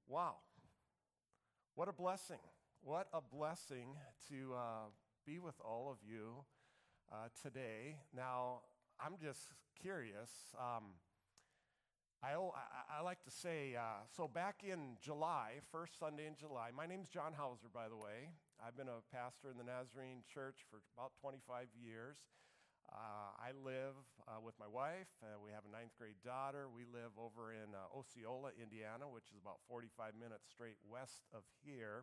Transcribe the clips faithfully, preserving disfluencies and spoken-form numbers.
Wow. What a blessing. What a blessing to uh, be with all of you uh, today. Now, I'm just curious. Um, I, I, I like to say, uh, so back in July, first Sunday in July, my name's John Hauser, by the way. I've been a pastor in the Nazarene Church for about twenty-five years. Uh, I live uh, with my wife. Uh, we have a ninth grade daughter. We live over in uh, Osceola, Indiana, which is about forty-five minutes straight west of here.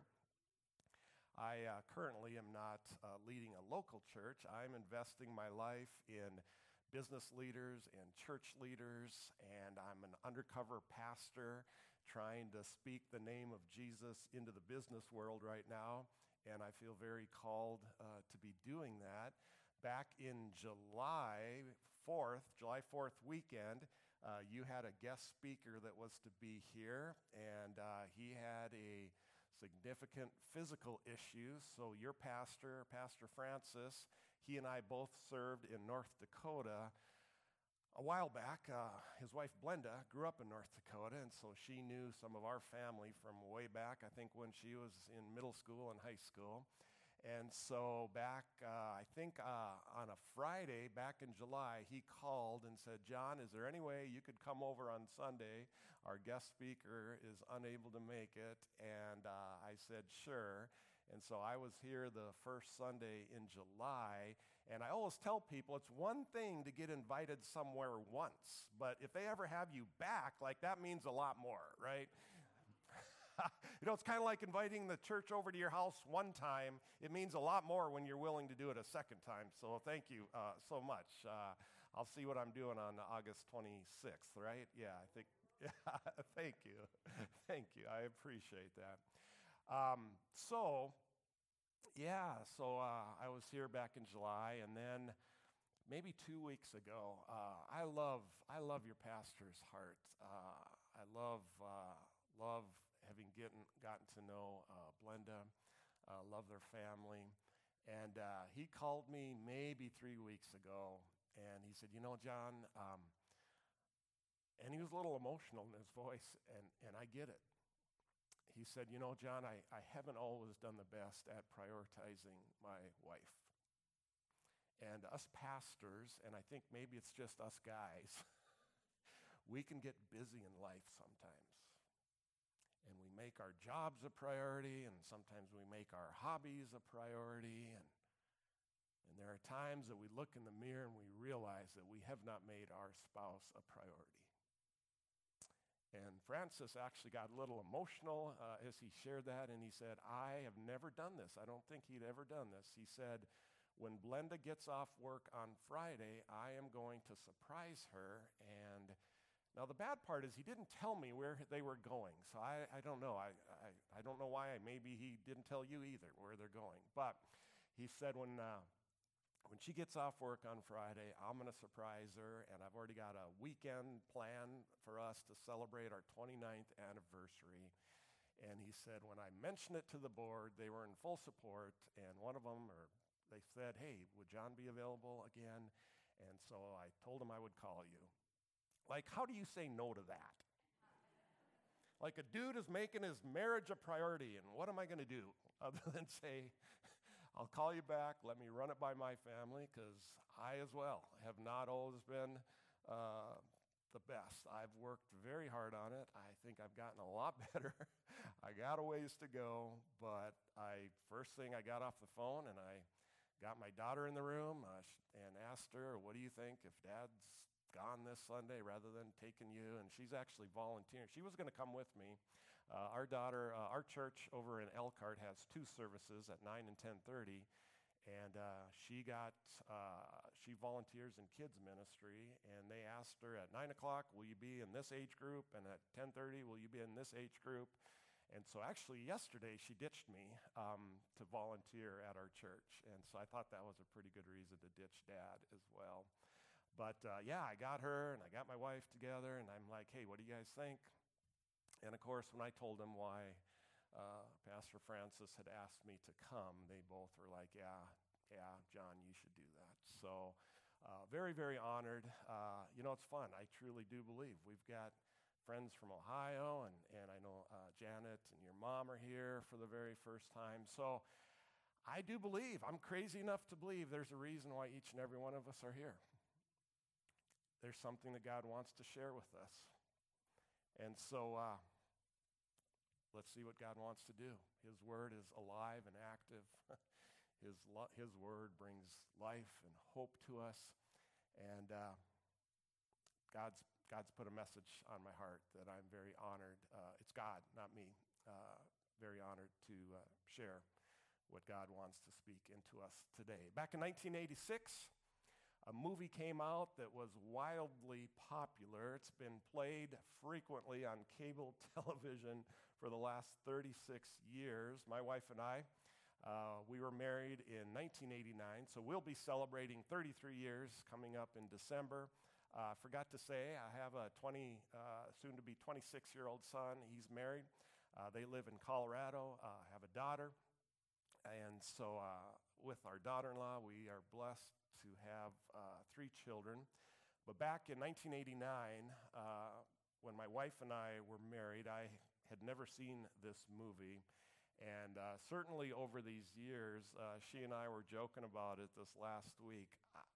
I uh, currently am not uh, leading a local church. I'm investing my life in business leaders and church leaders, and I'm an undercover pastor trying to speak the name of Jesus into the business world right now, and I feel very called uh, to be doing that. Back in July fourth, July fourth weekend, uh, you had a guest speaker that was to be here, and uh, he had a significant physical issue. So your pastor, Pastor Francis, he and I both served in North Dakota a while back. Uh, his wife, Blenda, grew up in North Dakota, and so she knew some of our family from way back, I think when she was in middle school and high school. And so back, uh, I think uh, on a Friday back in July, he called and said, John, is there any way you could come over on Sunday? Our guest speaker is unable to make it. And uh, I said, sure. And so I was here the first Sunday in July. And I always tell people it's one thing to get invited somewhere once, but if they ever have you back, like that means a lot more, right? You know, it's kind of like inviting the church over to your house one time. It means a lot more when you're willing to do it a second time. So thank you uh, so much. Uh, I'll see what I'm doing on August twenty-sixth, right? Yeah, I think, yeah, thank you. Thank you. I appreciate that. Um, so, yeah, so uh, I was here back in July, and then maybe two weeks ago, uh, I love I love your pastor's heart. Uh, I love, uh, love, having gotten, gotten to know uh, Blenda, uh, love their family. And uh, he called me maybe three weeks ago, and he said, you know, John, um, and he was a little emotional in his voice, and, and I get it. He said, you know, John, I, I haven't always done the best at prioritizing my wife. And us pastors, and I think maybe it's just us guys, we can get busy in life sometimes. And we make our jobs a priority, and sometimes we make our hobbies a priority. And, and there are times that we look in the mirror and we realize that we have not made our spouse a priority. And Francis actually got a little emotional uh, as he shared that, and he said, I have never done this. I don't think he'd ever done this. He said, when Blenda gets off work on Friday, I am going to surprise her. And now, the bad part is he didn't tell me where they were going, so I, I don't know. I, I, I don't know why. Maybe he didn't tell you either where they're going. But he said when, uh, when she gets off work on Friday, I'm going to surprise her, and I've already got a weekend plan for us to celebrate our twenty-ninth anniversary. And he said when I mentioned it to the board, they were in full support, and one of them, or they said, hey, would John be available again? And so I told him I would call you. Like, how do you say no to that? Like, a dude is making his marriage a priority, and what am I going to do other than say, I'll call you back, let me run it by my family, because I as well have not always been uh, the best. I've worked very hard on it. I think I've gotten a lot better. I got a ways to go, but I first thing I got off the phone, and I got my daughter in the room uh, and asked her, what do you think if Dad's gone this Sunday rather than taking you? And she's actually volunteering. She was going to come with me. Uh, our daughter, uh, our church over in Elkhart has two services at nine and ten thirty, and uh, she got, uh, she volunteers in kids ministry, and they asked her at nine o'clock, will you be in this age group? And at ten thirty, will you be in this age group? And so actually yesterday she ditched me um, to volunteer at our church, and so I thought that was a pretty good reason to ditch Dad as well. But uh, yeah, I got her and I got my wife together, and I'm like, hey, what do you guys think? And of course, when I told them why uh, Pastor Francis had asked me to come, they both were like, yeah, yeah, John, you should do that. So uh, very, very honored. Uh, you know, it's fun. I truly do believe we've got friends from Ohio, and, and I know uh, Janet it, and your mom are here for the very first time. So I do believe, I'm crazy enough to believe there's a reason why each and every one of us are here. There's something that God wants to share with us. And so uh, let's see what God wants to do. His word is alive and active. His, lo- his word brings life and hope to us. And uh, God's, God's put a message on my heart that I'm very honored. Uh, it's God, not me. Uh, very honored to uh, share what God wants to speak into us today. Back in nineteen eighty-six, a movie came out that was wildly popular. It's been played frequently on cable television for the last thirty-six years. My wife and I, uh, we were married in nineteen eighty-nine, so we'll be celebrating thirty-three years coming up in December. I uh, forgot to say, I have a twenty, uh, soon-to-be twenty-six-year-old son. He's married. Uh, they live in Colorado. I uh, have a daughter. And so uh, with our daughter-in-law, we are blessed to have uh, three children. But back in nineteen eighty-nine, uh, when my wife and I were married, I had never seen this movie. And uh, certainly over these years, uh, she and I were joking about it this last week.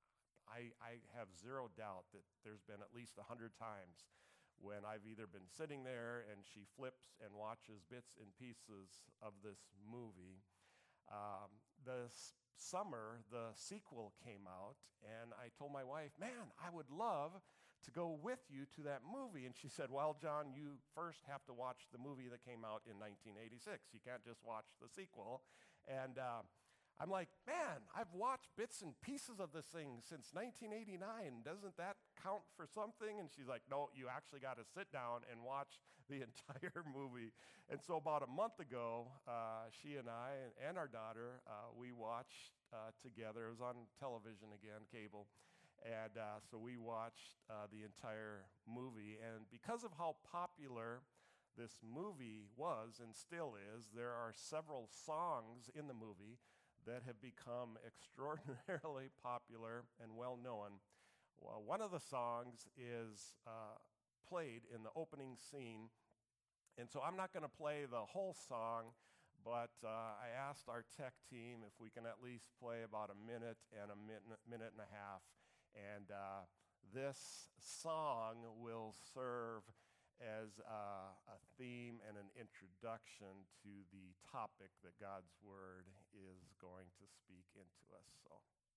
I, I have zero doubt that there's been at least a hundred times when I've either been sitting there and she flips and watches bits and pieces of this movie. Um, this summer, the sequel came out, and I told my wife, man, I would love to go with you to that movie. And she said, well, John, you first have to watch the movie that came out in nineteen eighty-six. You can't just watch the sequel. And uh, I'm like, man, I've watched bits and pieces of this thing since nineteen eighty-nine. Doesn't that count for something? And she's like, no, you actually got to sit down and watch the entire movie. And so about a month ago, uh, she and I and, and our daughter, uh, we watched uh, together. It was on television again, cable. And uh, so we watched uh, the entire movie. And because of how popular this movie was and still is, there are several songs in the movie that have become extraordinarily popular and well-known. Well, one of the songs is uh, played in the opening scene, and so I'm not going to play the whole song, but uh, I asked our tech team if we can at least play about a minute and a minute, minute and a half, and uh, this song will serve as uh, a theme and an introduction to the topic that God's Word is going to speak into us. So.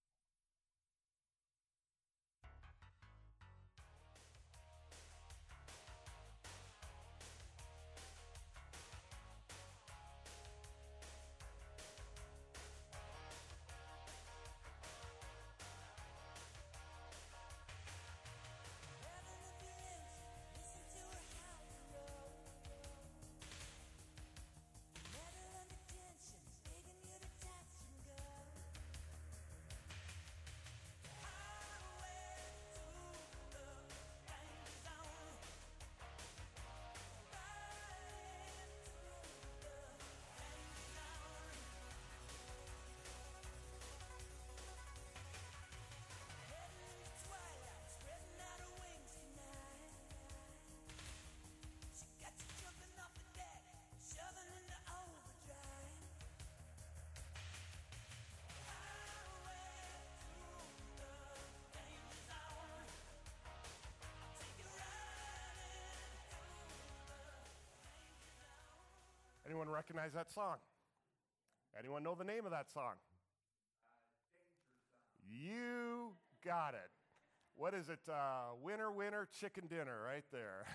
Anyone recognize that song? Anyone know the name of that song? Uh, you got it. What is it? Uh, winner, winner, chicken dinner, right there.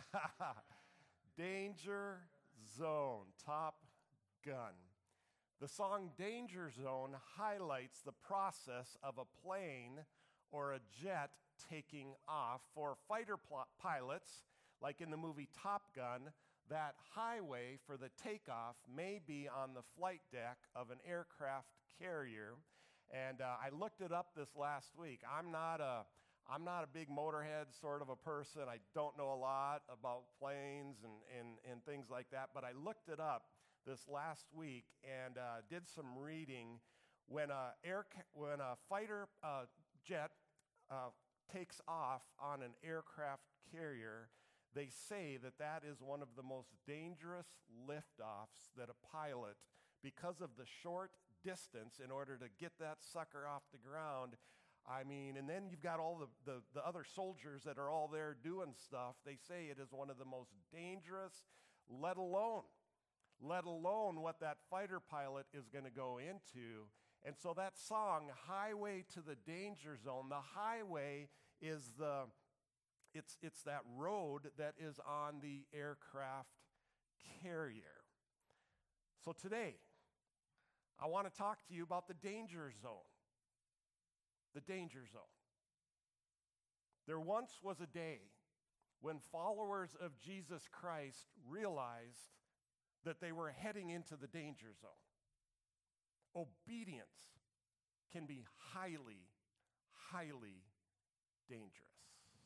Danger Zone, Top Gun. The song Danger Zone highlights the process of a plane or a jet taking off. For fighter pl- pilots, like in the movie Top Gun, that highway for the takeoff may be on the flight deck of an aircraft carrier. And uh, I looked it up this last week. I'm not a I'm not a big motorhead sort of a person. I don't know a lot about planes and, and, and things like that, but I looked it up this last week and uh, did some reading. When a, air, when a fighter uh, jet uh, takes off on an aircraft carrier, They say that that is one of the most dangerous liftoffs that a pilot, because of the short distance in order to get that sucker off the ground, I mean, and then you've got all the, the, the other soldiers that are all there doing stuff. They say it is one of the most dangerous, let alone, let alone what that fighter pilot is going to go into. And so that song, Highway to the Danger Zone, the highway is the, it's, it's that road that is on the aircraft carrier. So today, I want to talk to you about the danger zone. The danger zone. There once was a day when followers of Jesus Christ realized that they were heading into the danger zone. Obedience can be highly, highly dangerous.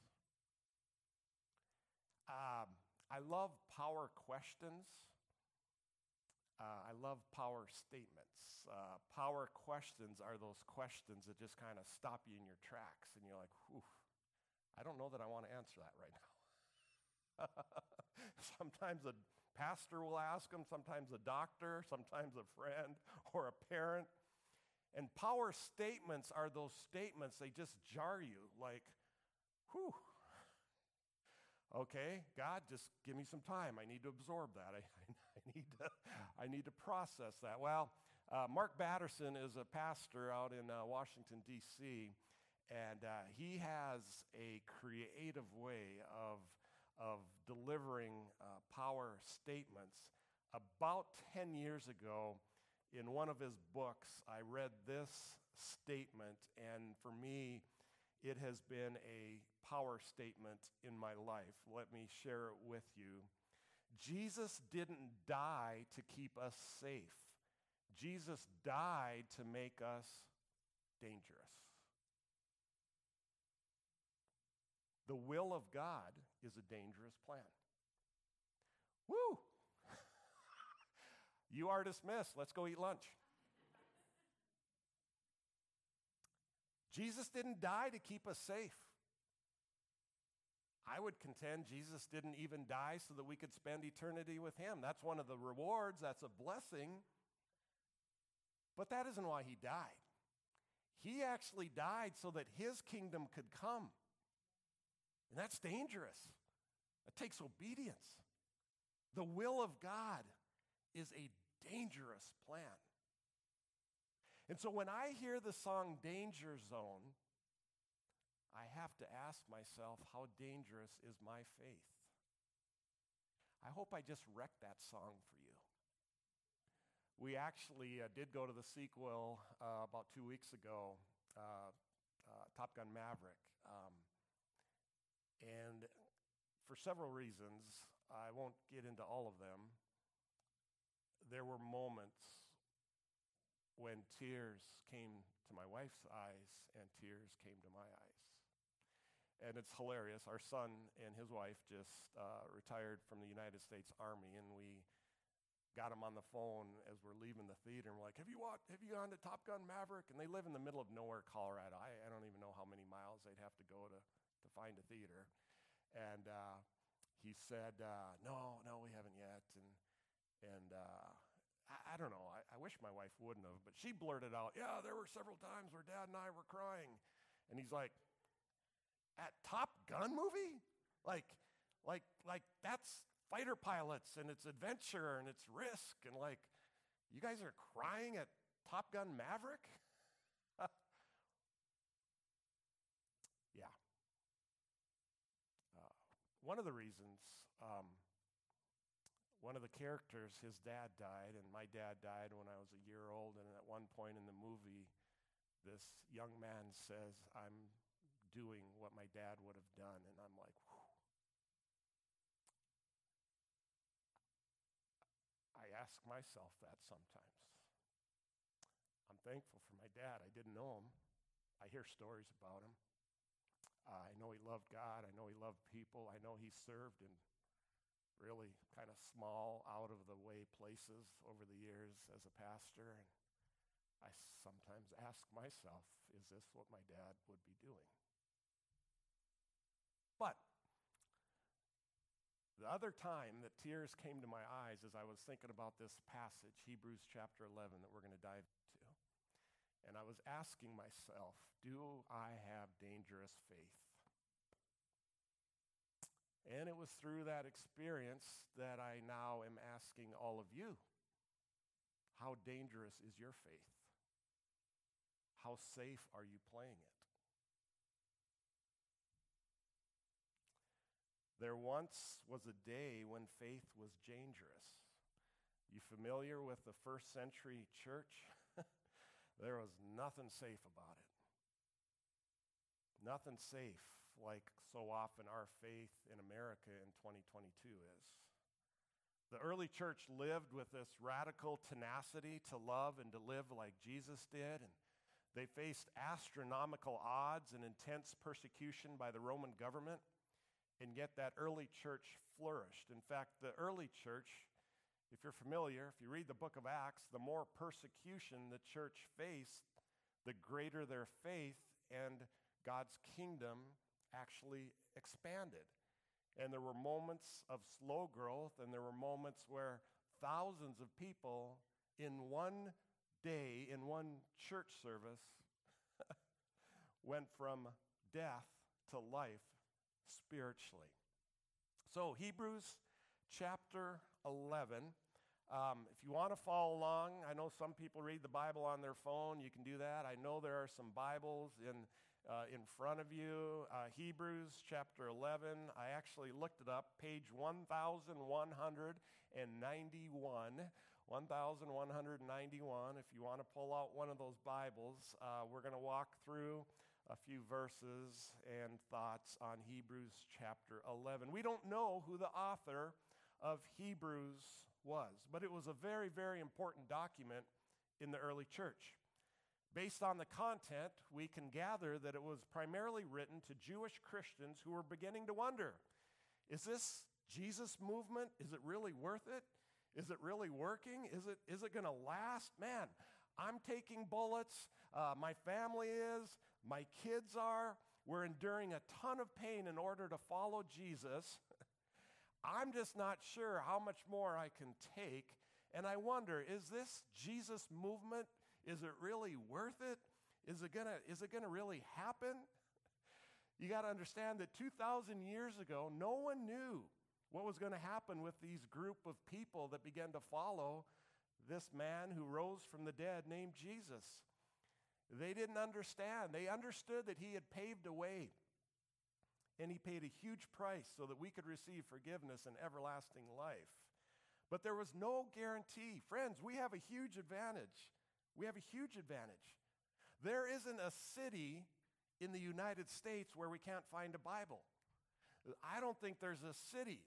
Um, I love power questions. Uh, I love power statements. Uh, power questions are those questions that just kind of stop you in your tracks, and you're like, whew, I don't know that I want to answer that right now. Sometimes a pastor will ask them, sometimes a doctor, sometimes a friend or a parent. And power statements are those statements, they just jar you like, whew. Okay, God, just give me some time. I need to absorb that. I, I, need, to, I need to process that. Well, uh, Mark Batterson is a pastor out in uh, Washington, D C, and uh, he has a creative way of, of delivering uh, power statements. About ten years ago, in one of his books, I read this statement, and for me, it has been a power statement in my life. Let me share it with you. Jesus didn't die to keep us safe. Jesus died to make us dangerous. The will of God is a dangerous plan. Woo! You are dismissed. Let's go eat lunch. Jesus didn't die to keep us safe. I would contend Jesus didn't even die so that we could spend eternity with him. That's one of the rewards. That's a blessing. But that isn't why he died. He actually died so that his kingdom could come. And that's dangerous. That takes obedience. The will of God is a dangerous plan. And so when I hear the song Danger Zone, I have to ask myself, how dangerous is my faith? I hope I just wrecked that song for you. We actually uh, did go to the sequel uh, about two weeks ago, uh, uh, Top Gun Maverick. Um, and for several reasons, I won't get into all of them, there were moments when tears came to my wife's eyes and tears came to my eyes. And it's hilarious. Our son and his wife just uh, retired from the United States Army, and we got him on the phone as we're leaving the theater, and we're like, have you watched, have you gone to Top Gun Maverick? And they live in the middle of nowhere, Colorado. I, I don't even know how many miles they'd have to go to, to find a theater. And uh, he said, uh, no, no, we haven't yet. And, and uh, I, I don't know. I, I wish my wife wouldn't have, but she blurted out, yeah, there were several times where Dad and I were crying. And he's like, at Top Gun movie? Like, like, like that's fighter pilots and it's adventure and it's risk. And like, you guys are crying at Top Gun Maverick? Yeah. Uh, one of the reasons, um, one of the characters, his dad died, and my dad died when I was a year old. And at one point in the movie, this young man says, I'm doing what my dad would have done. And I'm like, whew. I ask myself that sometimes. I'm thankful for my dad. I didn't know him. I hear stories about him. Uh, I know he loved God. I know he loved people. I know he served in really kind of small, out-of-the-way places over the years as a pastor. And I sometimes ask myself, is this what my dad would be doing? But The other time that tears came to my eyes as I was thinking about this passage, Hebrews chapter eleven, that we're going to dive into. And I was asking myself, do I have dangerous faith? And it was through that experience that I now am asking all of you, how dangerous is your faith? How safe are you playing it? There once was a day when faith was dangerous. You familiar with the first century church? There was nothing safe about it. Nothing safe like so often our faith in America in twenty twenty-two is. The early church lived with this radical tenacity to love and to live like Jesus did, and they faced astronomical odds and intense persecution by the Roman government. And yet that early church flourished. In fact, the early church, if you're familiar, if you read the book of Acts, the more persecution the church faced, the greater their faith, and God's kingdom actually expanded. And there were moments of slow growth, and there were moments where thousands of people in one day, in one church service, went from death to life spiritually. So Hebrews chapter eleven. Um, if you want to follow along, I know some people read the Bible on their phone. You can do that. I know there are some Bibles in uh, in front of you. Uh, Hebrews chapter eleven. I actually looked it up. Page one thousand one hundred ninety-one. one thousand one hundred ninety-one. If you want to pull out one of those Bibles, uh, we're going to walk through a few verses and thoughts on Hebrews chapter eleven. We don't know who the author of Hebrews was, but it was a very, very important document in the early church. Based on the content, we can gather that it was primarily written to Jewish Christians who were beginning to wonder, is this Jesus movement, is it really worth it? Is it really working? Is it, is it going to last? Man, I'm taking bullets. Uh, my family is. My kids are. We're enduring a ton of pain in order to follow Jesus. I'm just not sure how much more I can take. And I wonder, is this Jesus movement, is it really worth it? Is it gonna, is it gonna really happen? You got to understand that two thousand years ago, no one knew what was going to happen with these group of people that began to follow this man who rose from the dead named Jesus. They didn't understand. They understood that he had paved a way, and he paid a huge price so that we could receive forgiveness and everlasting life. But there was no guarantee. Friends, we have a huge advantage. We have a huge advantage. There isn't a city in the United States where we can't find a Bible. I don't think there's a city,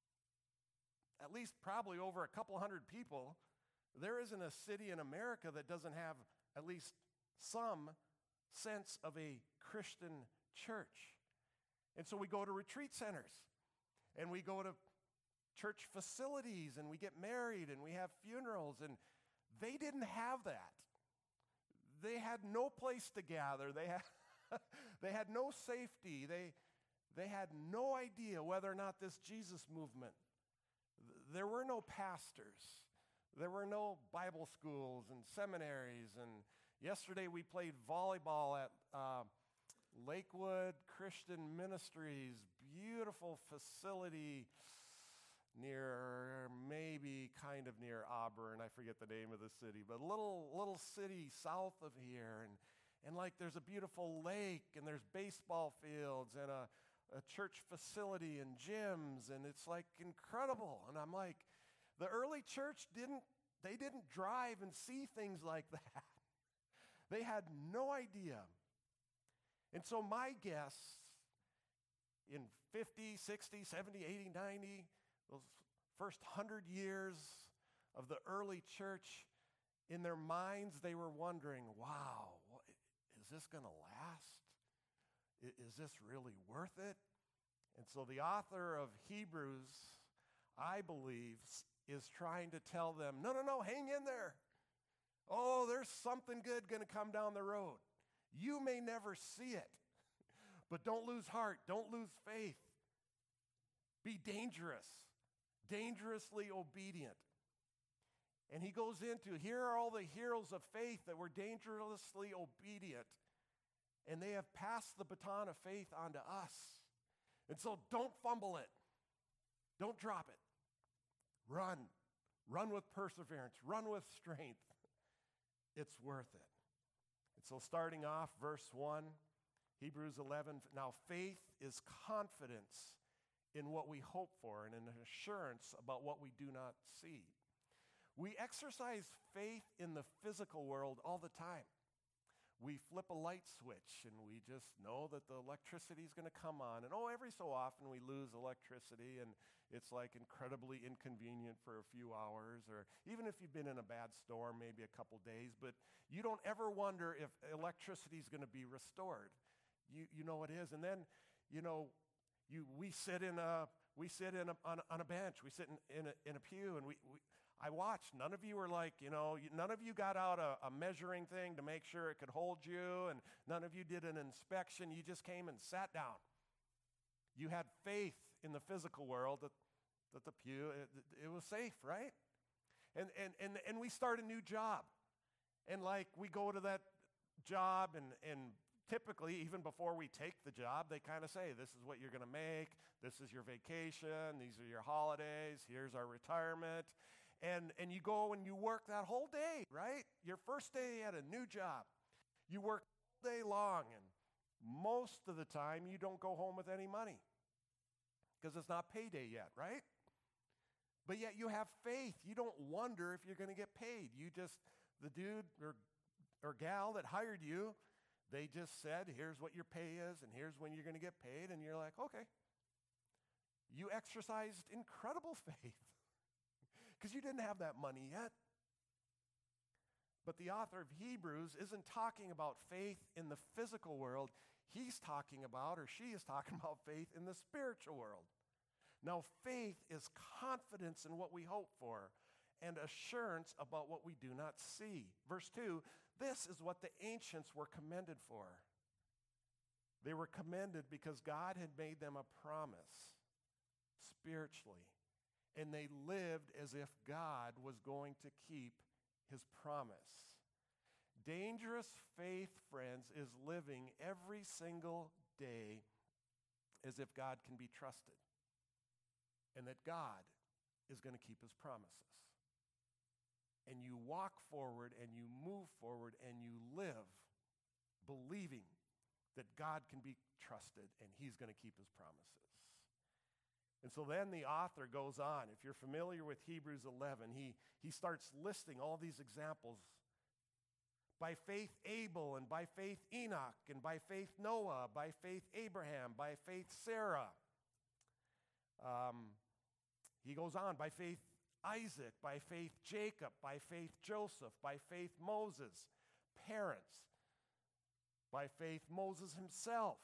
at least probably over a couple hundred people, there isn't a city in America that doesn't have at least some sense of a Christian church. And so we go to retreat centers, and we go to church facilities, and we get married, and we have funerals, and they didn't have that. They had no place to gather. They had, they had no safety. They, they had no idea whether or not this Jesus movement, there were no pastors. There were no Bible schools and seminaries. And yesterday we played volleyball at uh, Lakewood Christian Ministries, beautiful facility near, maybe kind of near Auburn. I forget the name of the city, but a little, little city south of here. And, and like there's a beautiful lake, and there's baseball fields and a, a church facility and gyms, and it's like incredible. And I'm like, the early church didn't, they didn't drive and see things like that. They had no idea. And so my guess, in fifty, sixty, seventy, eighty, ninety, those first hundred years of the early church, in their minds they were wondering, wow, what, is this going to last? Is this really worth it? And so the author of Hebrews, I believe, is trying to tell them, no, no, no, hang in there. Oh, there's something good going to come down the road. You may never see it, but don't lose heart. Don't lose faith. Be dangerous, dangerously obedient. And he goes into, here are all the heroes of faith that were dangerously obedient. And they have passed the baton of faith on to us. And so don't fumble it. Don't drop it. Run. Run with perseverance. Run with strength. It's worth it. And so starting off, verse one, Hebrews eleven, now faith is confidence in what we hope for and an assurance about what we do not see. We exercise faith in the physical world all the time. We flip a light switch and we just know that the electricity is going to come on. And oh, every so often we lose electricity and it's like incredibly inconvenient for a few hours, or even if you've been in a bad storm, maybe a couple days, but you don't ever wonder if electricity is going to be restored. You you know it is. And then, you know, you we sit in a we sit in a, on, on a bench, we sit in, in, a, in a pew, and we, we I watched. None of you were like, you know, none of you got out a, a measuring thing to make sure it could hold you, and none of you did an inspection. You just came and sat down. You had faith in the physical world that, that the pew, it, it was safe, right? And, and, and, and we start a new job. And like we go to that job, and, and typically, even before we take the job, they kind of say, this is what you're going to make. This is your vacation. These are your holidays. Here's our retirement. And and you go and you work that whole day, right? Your first day at a new job. You work all day long, and most of the time you don't go home with any money because it's not payday yet, right? But yet you have faith. You don't wonder if you're going to get paid. You just, the dude or, or gal that hired you, they just said, here's what your pay is, and here's when you're going to get paid, and you're like, okay. You exercised incredible faith. Because you didn't have that money yet. But the author of Hebrews isn't talking about faith in the physical world. He's talking about, or she is talking about, faith in the spiritual world. Now, faith is confidence in what we hope for and assurance about what we do not see. Verse two, this is what the ancients were commended for. They were commended because God had made them a promise spiritually. And they lived as if God was going to keep his promise. Dangerous faith, friends, is living every single day as if God can be trusted and that God is going to keep his promises. And you walk forward and you move forward and you live believing that God can be trusted and he's going to keep his promises. And so then the author goes on. If you're familiar with Hebrews eleven, he, he starts listing all these examples. By faith Abel, and by faith Enoch, and by faith Noah, by faith Abraham, by faith Sarah. Um, he goes on, by faith Isaac, by faith Jacob, by faith Joseph, by faith Moses, parents, by faith Moses himself.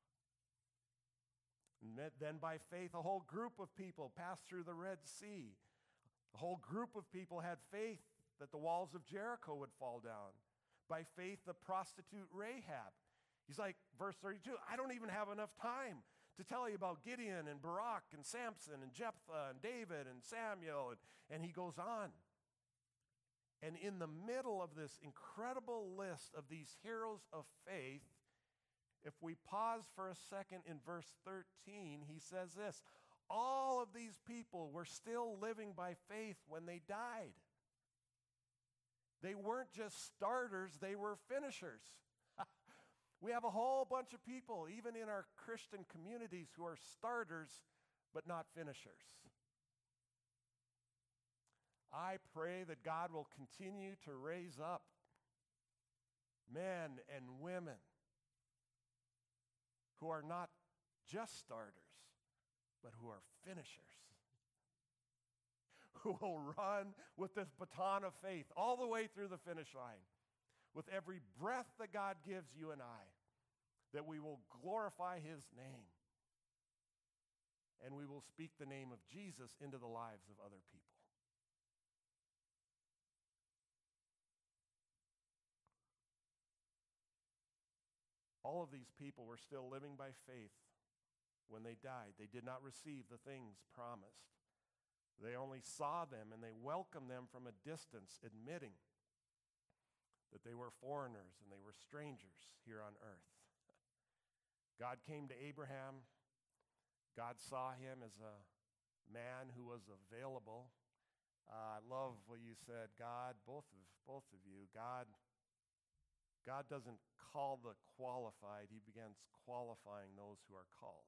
And then by faith, a whole group of people passed through the Red Sea. A whole group of people had faith that the walls of Jericho would fall down. By faith, the prostitute Rahab. He's like, verse thirty-two, I don't even have enough time to tell you about Gideon and Barak and Samson and Jephthah and David and Samuel. And, and he goes on. And in the middle of this incredible list of these heroes of faith, if we pause for a second in verse thirteen, he says this, all of these people were still living by faith when they died. They weren't just starters, they were finishers. We have a whole bunch of people, even in our Christian communities, who are starters but not finishers. I pray that God will continue to raise up men and women who are not just starters, but who are finishers, who will run with this baton of faith all the way through the finish line, with every breath that God gives you and I, that we will glorify his name, and we will speak the name of Jesus into the lives of other people. All of these people were still living by faith when they died. They did not receive the things promised. They only saw them and they welcomed them from a distance, admitting that they were foreigners and they were strangers here on earth. God came to Abraham. God saw him as a man who was available. Uh, I love what you said, God, both of both of you. God, God doesn't call the qualified. He begins qualifying those who are called.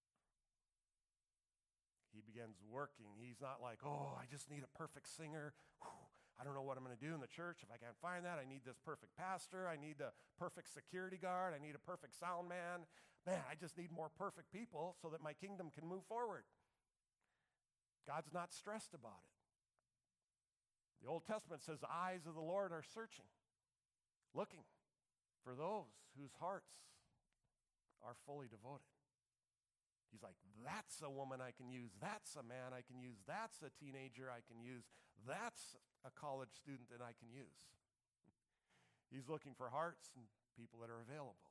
He begins working. He's not like, oh, I just need a perfect singer. Whew, I don't know what I'm going to do in the church. If I can't find that, I need this perfect pastor. I need a perfect security guard. I need a perfect sound man. Man, I just need more perfect people so that my kingdom can move forward. God's not stressed about it. The Old Testament says the eyes of the Lord are searching, looking for those whose hearts are fully devoted. He's like, that's a woman I can use. That's a man I can use. That's a teenager I can use. That's a college student that I can use. He's looking for hearts and people that are available.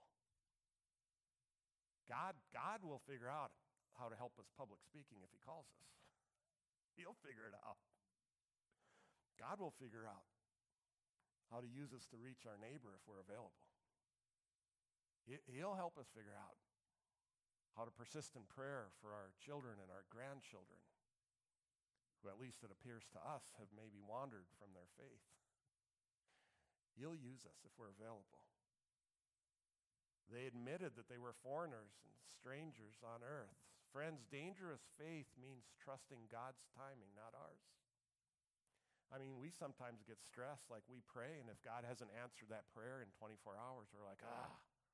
God, God will figure out how to help us public speaking if he calls us. He'll figure it out. God will figure out how to use us to reach our neighbor if we're available. He'll help us figure out how to persist in prayer for our children and our grandchildren, who at least it appears to us have maybe wandered from their faith. He'll use us if we're available. They admitted that they were foreigners and strangers on earth. Friends, dangerous faith means trusting God's timing, not ours. I mean, we sometimes get stressed, like we pray, and if God hasn't answered that prayer in twenty-four hours, we're like, ah.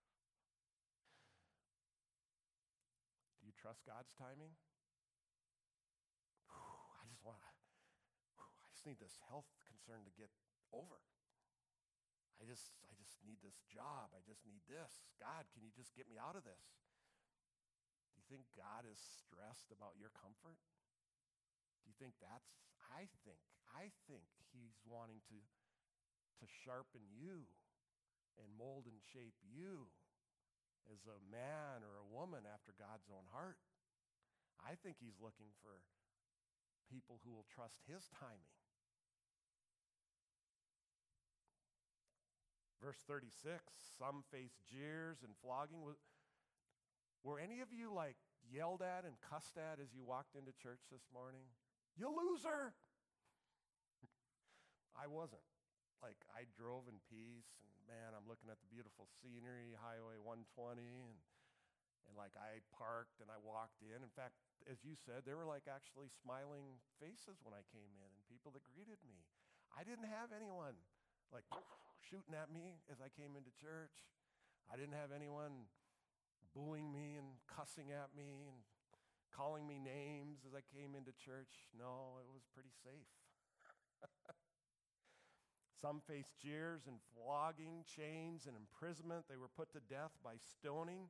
Do you trust God's timing? Whew, I just want to, I just need this health concern to get over. I just, I just need this job. I just need this. God, can you just get me out of this? Do you think God is stressed about your comfort? Do you think that's, I think, I think he's wanting to, to sharpen you and mold and shape you as a man or a woman after God's own heart. I think he's looking for people who will trust his timing. Verse thirty-six, some face jeers and flogging. Were any of you like yelled at and cussed at as you walked into church this morning? You loser! I wasn't. Like, I drove in peace, and man, I'm looking at the beautiful scenery, Highway one twenty, and and like I parked and I walked in. In fact, as you said, there were like actually smiling faces when I came in and people that greeted me. I didn't have anyone like shooting at me as I came into church. I didn't have anyone booing me and cussing at me and calling me names as I came into church. No, it was pretty safe. Some faced jeers and flogging, chains and imprisonment. They were put to death by stoning.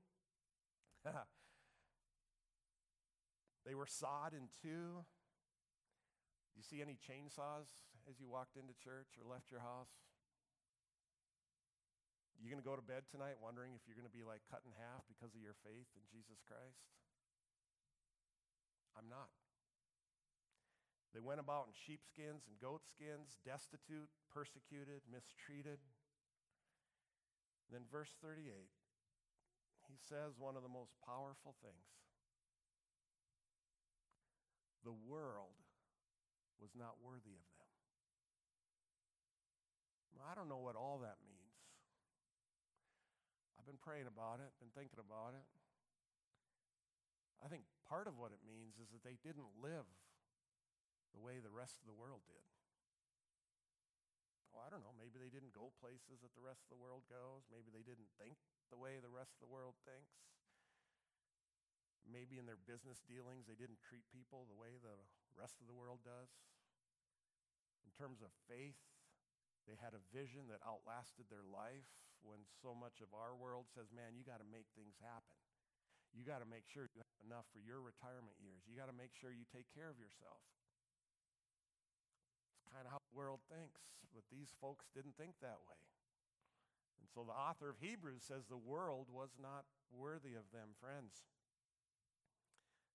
They were sawed in two. You see any chainsaws as you walked into church or left your house? You going to go to bed tonight wondering if you're going to be like cut in half because of your faith in Jesus Christ? I'm not. They went about in sheepskins and goatskins, destitute, persecuted, mistreated. Then verse thirty-eight, he says one of the most powerful things. The world was not worthy of them. I don't know what all that means. I've been praying about it, been thinking about it. I think part of what it means is that they didn't live the way the rest of the world did. Oh, I don't know, maybe they didn't go places that the rest of the world goes. Maybe they didn't think the way the rest of the world thinks. Maybe in their business dealings, they didn't treat people the way the rest of the world does. In terms of faith, they had a vision that outlasted their life when so much of our world says, man, you got to make things happen. You got to make sure you have enough for your retirement years. You got to make sure you take care of yourself. It's kind of how the world thinks, but these folks didn't think that way. And so the author of Hebrews says the world was not worthy of them, friends.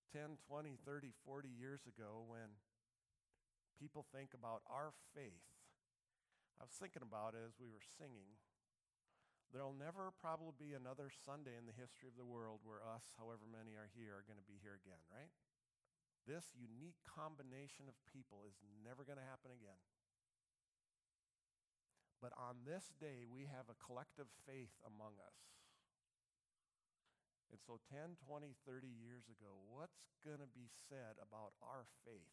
ten, twenty, thirty, forty years ago when people think about our faith, I was thinking about it as we were singing. There'll never probably be another Sunday in the history of the world where us, however many are here, are going to be here again, right? This unique combination of people is never going to happen again. But on this day, we have a collective faith among us. And so ten, twenty, thirty years ago, what's going to be said about our faith?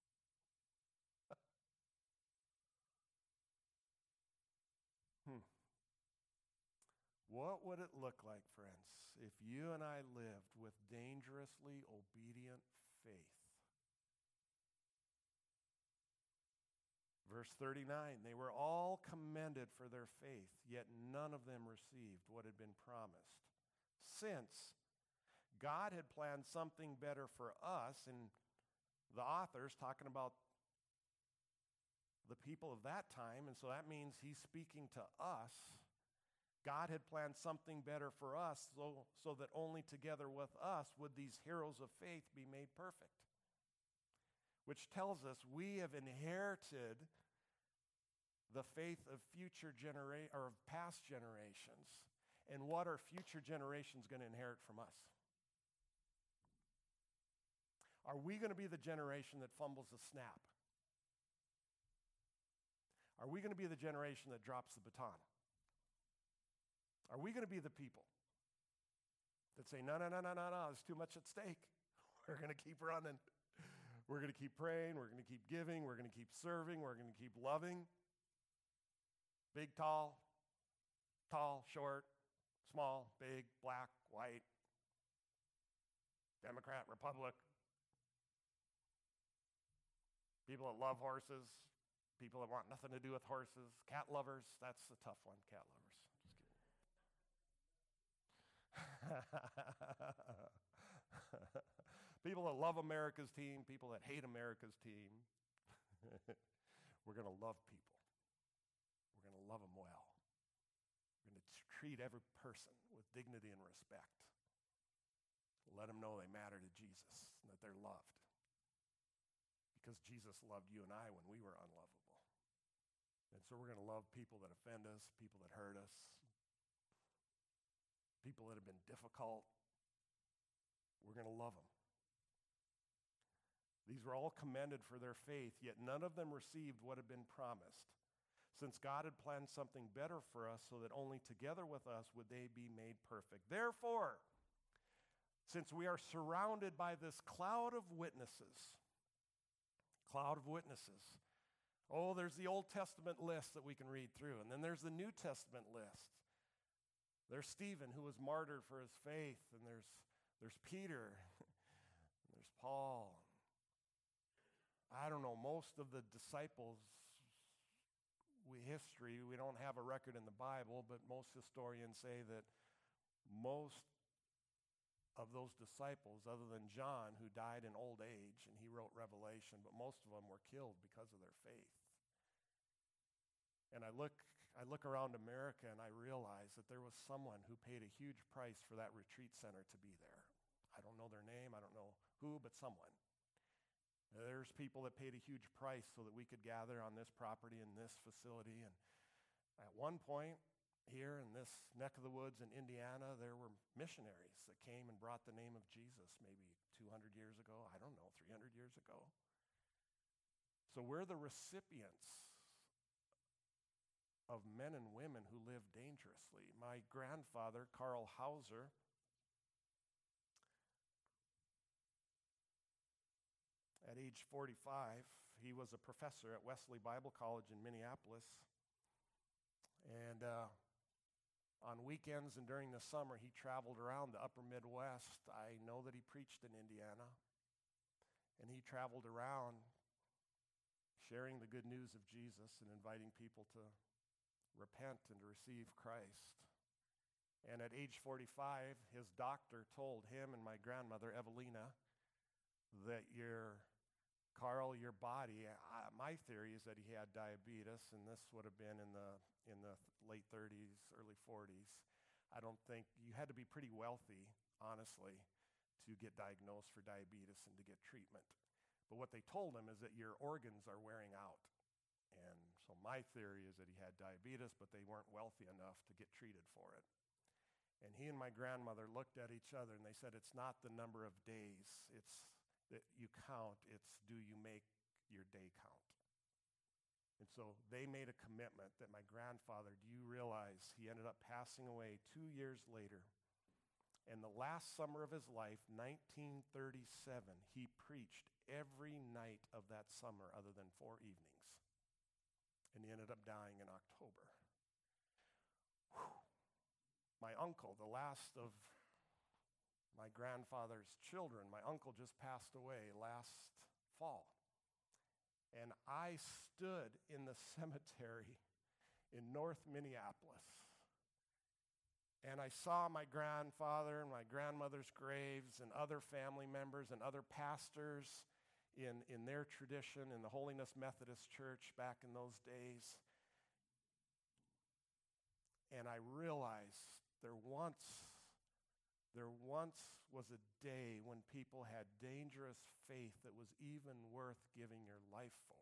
hmm. What would it look like, friends, if you and I lived with dangerously obedient faith? Verse thirty-nine, they were all commended for their faith, yet none of them received what had been promised. Since God had planned something better for us, and the author's talking about the people of that time, and so that means he's speaking to us. God had planned something better for us so, so that only together with us would these heroes of faith be made perfect. Which tells us we have inherited the faith of future genera- or of past generations. And what are future generations going to inherit from us? Are we going to be the generation that fumbles the snap? Are we going to be the generation that drops the baton? Are we going to be the people that say, no, no, no, no, no, no, there's too much at stake. We're going to keep running. We're going to keep praying. We're going to keep giving. We're going to keep serving. We're going to keep loving. Big, tall, tall, short, small, big, black, white, Democrat, Republic. People that love horses. People that want nothing to do with horses. Cat lovers. That's a tough one, cat lovers. People that love America's team, people that hate America's team. We're going to love people. We're going to love them well. We're going to treat every person with dignity and respect. Let them know they matter to Jesus and that they're loved. Because Jesus loved you and I when we were unlovable. And so we're going to love people that offend us, people that hurt us, people that have been difficult. We're going to love them. These were all commended for their faith, yet none of them received what had been promised, since God had planned something better for us so that only together with us would they be made perfect. Therefore, since we are surrounded by this cloud of witnesses, cloud of witnesses, oh, there's the Old Testament list that we can read through, and then there's the New Testament list. There's Stephen, who was martyred for his faith, and there's, there's Peter, and there's Paul. I don't know, most of the disciples, we history, we don't have a record in the Bible, but most historians say that most of those disciples, other than John, who died in old age, and he wrote Revelation, but most of them were killed because of their faith. And I look, I look around America and I realize that there was someone who paid a huge price for that retreat center to be there. I don't know their name, I don't know who, but someone. There's people that paid a huge price so that we could gather on this property in this facility. And at one point here in this neck of the woods in Indiana, there were missionaries that came and brought the name of Jesus maybe two hundred years ago, I don't know, three hundred years ago. So we're the recipients of men and women who live dangerously. My grandfather, Carl Hauser, at age forty-five, he was a professor at Wesley Bible College in Minneapolis. And uh, on weekends and during the summer, he traveled around the upper Midwest. I know that he preached in Indiana. And he traveled around sharing the good news of Jesus and inviting people to repent and to receive Christ. And at age forty-five, his doctor told him and my grandmother, Evelina, that your Carl, your body, uh, my theory is that he had diabetes, and this would have been in the in the late thirties, early forties. I don't think, you had to be pretty wealthy, honestly, to get diagnosed for diabetes and to get treatment. But what they told him is that your organs are wearing out. And so my theory is that he had diabetes, but they weren't wealthy enough to get treated for it. And he and my grandmother looked at each other and they said, it's not the number of days it's that you count, it's do you make your day count? And so they made a commitment that my grandfather, do you realize he ended up passing away two years later? And the last summer of his life, nineteen thirty-seven, he preached every night of that summer other than four evenings. And he ended up dying in October. Whew. My uncle, the last of my grandfather's children, my uncle just passed away last fall. And I stood in the cemetery in North Minneapolis. And I saw my grandfather and my grandmother's graves and other family members and other pastors in, in their tradition in the Holiness Methodist Church back in those days. And I realized there once, there once was a day when people had dangerous faith that was even worth giving your life for.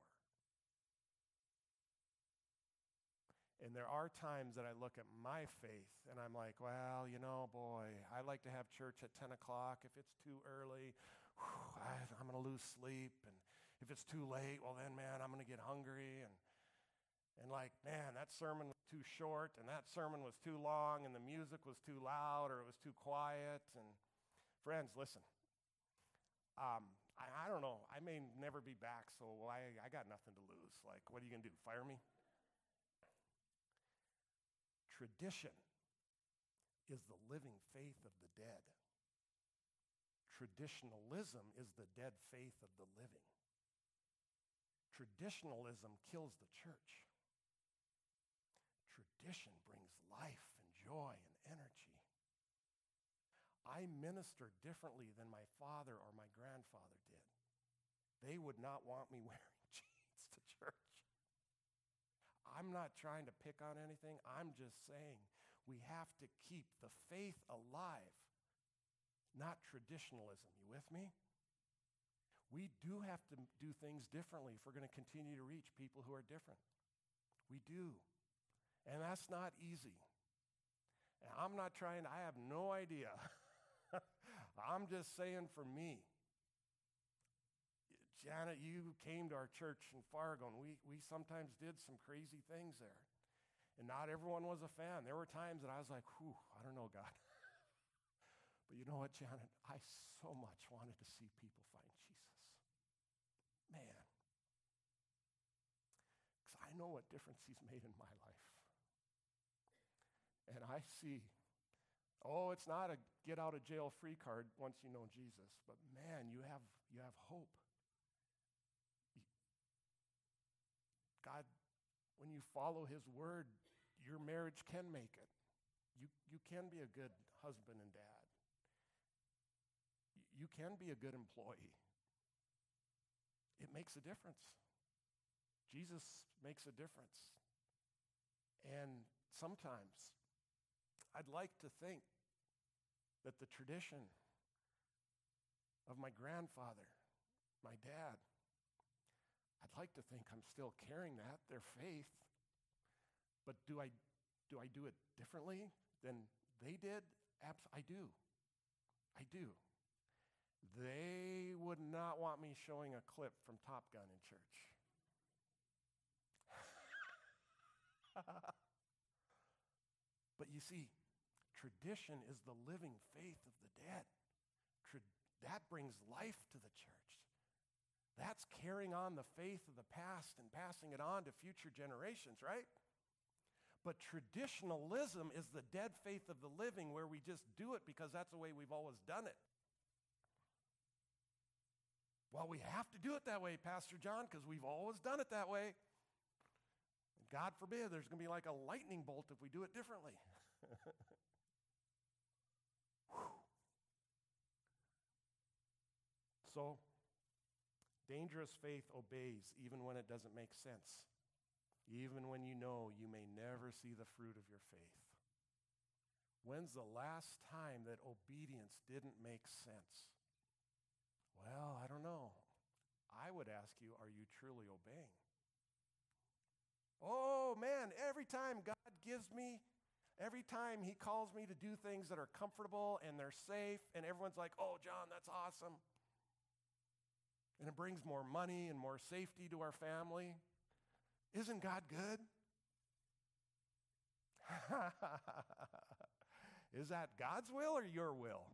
And there are times that I look at my faith and I'm like, well, you know, boy, I like to have church at ten o'clock. If it's too early, whew, I, I'm going to lose sleep. And if it's too late, well then, man, I'm going to get hungry. And and like, man, that sermon was too short and that sermon was too long and the music was too loud or it was too quiet. And friends, listen, um, I, I don't know. I may never be back, so I, I got nothing to lose. Like, what are you going to do, fire me? Tradition is the living faith of the dead. Traditionalism is the dead faith of the living. Traditionalism kills the church. Tradition brings life and joy and energy. I minister differently than my father or my grandfather did. They would not want me wearing jeans to church. I'm not trying to pick on anything. I'm just saying we have to keep the faith alive, not traditionalism. You with me? We do have to do things differently if we're going to continue to reach people who are different. We do. And that's not easy. And I'm not trying, I have no idea. I'm just saying for me, Janet, you came to our church in Fargo, and we, we sometimes did some crazy things there. And not everyone was a fan. There were times that I was like, whew, I don't know, God. But you know what, Janet? I so much wanted to see people find Jesus. Man. Because I know what difference he's made in my life. And I see, oh, it's not a get-out-of-jail-free card once you know Jesus. But man, you have you have hope. God, when you follow his word, your marriage can make it. You, you can be a good husband and dad. You can be a good employee. It makes a difference. Jesus makes a difference. And sometimes I'd like to think that the tradition of my grandfather, my dad, I'd like to think I'm still carrying that, their faith. But do I do I do it differently than they did? Abs- I do. I do. They would not want me showing a clip from Top Gun in church. But you see, tradition is the living faith of the dead. Tra- that brings life to the church. That's carrying on the faith of the past and passing it on to future generations, right? But traditionalism is the dead faith of the living where we just do it because that's the way we've always done it. Well, we have to do it that way, Pastor John, because we've always done it that way. And God forbid there's going to be like a lightning bolt if we do it differently. So, dangerous faith obeys even when it doesn't make sense, even when you know you may never see the fruit of your faith. When's the last time that obedience didn't make sense? Well, I don't know. I would ask you, are you truly obeying? Oh, man, every time God gives me, every time he calls me to do things that are comfortable and they're safe, and everyone's like, oh, John, that's awesome. And it brings more money and more safety to our family. Isn't God good? Is that God's will or your will?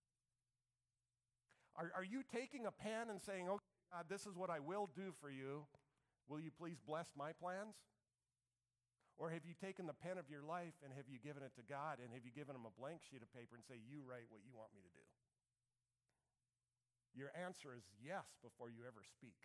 Are, are you taking a pen and saying, okay, God, this is what I will do for you. Will you please bless my plans? Or have you taken the pen of your life and have you given it to God, and have you given him a blank sheet of paper and say, you write what you want me to do? Your answer is yes before you ever speak.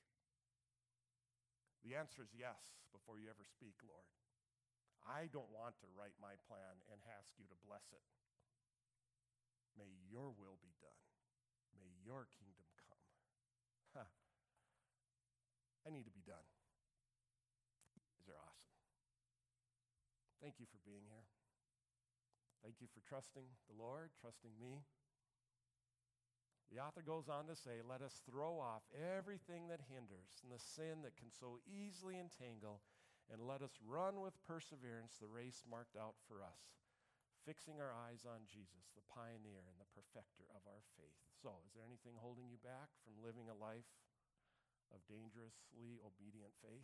The answer is yes before you ever speak, Lord. I don't want to write my plan and ask you to bless it. May your will be done. May your kingdom come. Huh. I need to be done. These are awesome. Thank you for being here. Thank you for trusting the Lord, trusting me. The author goes on to say, let us throw off everything that hinders and the sin that can so easily entangle, and let us run with perseverance the race marked out for us, fixing our eyes on Jesus, the pioneer and the perfecter of our faith. So, is there anything holding you back from living a life of dangerously obedient faith?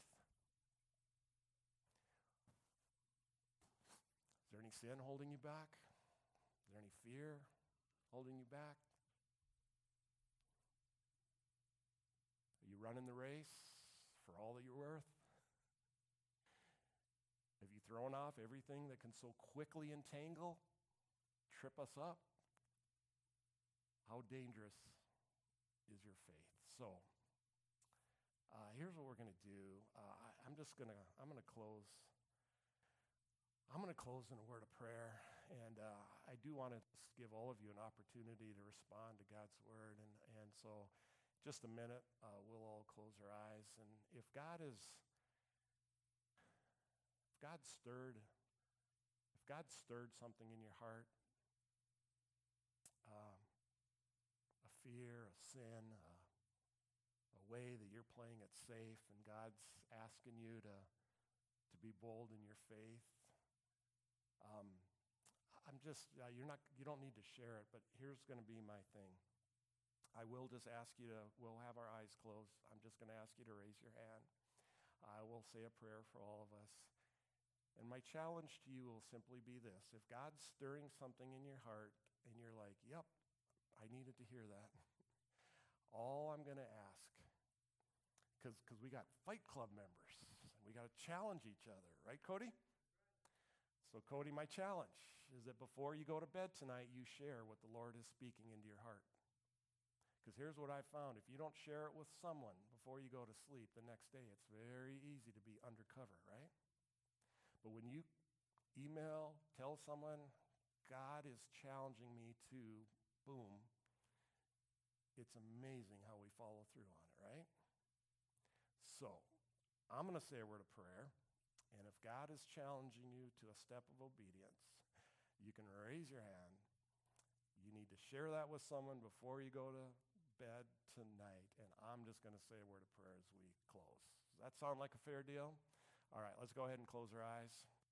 Is there any sin holding you back? Is there any fear holding you back? Are you running the race for all that you're worth? Have you thrown off everything that can so quickly entangle, trip us up? How dangerous is your faith? So, uh, here's what we're going to do. Uh, I, I'm just going to, I'm going to close. I'm going to close in a word of prayer, and uh, I do want to give all of you an opportunity to respond to God's word, and, and so just a minute, uh, we'll all close our eyes, and if God is, if God stirred, if God stirred something in your heart, um, a fear, a sin, uh, a way that you're playing it safe, and God's asking you to, to be bold in your faith, Um, I'm just, uh, you're not, you don't need to share it, but here's going to be my thing. I will just ask you to, we'll have our eyes closed. I'm just going to ask you to raise your hand. I will say a prayer for all of us. And my challenge to you will simply be this. If God's stirring something in your heart and you're like, yep, I needed to hear that. All I'm going to ask, because because we got Fight Club members, and we got to challenge each other, right, Cody? So, Cody, my challenge is that before you go to bed tonight, you share what the Lord is speaking into your heart. Because here's what I found. If you don't share it with someone before you go to sleep the next day, it's very easy to be undercover, right? But when you email, tell someone, God is challenging me to, boom, it's amazing how we follow through on it, right? So, I'm going to say a word of prayer. And if God is challenging you to a step of obedience, you can raise your hand. You need to share that with someone before you go to bed tonight. And I'm just going to say a word of prayer as we close. Does that sound like a fair deal? All right, let's go ahead and close our eyes.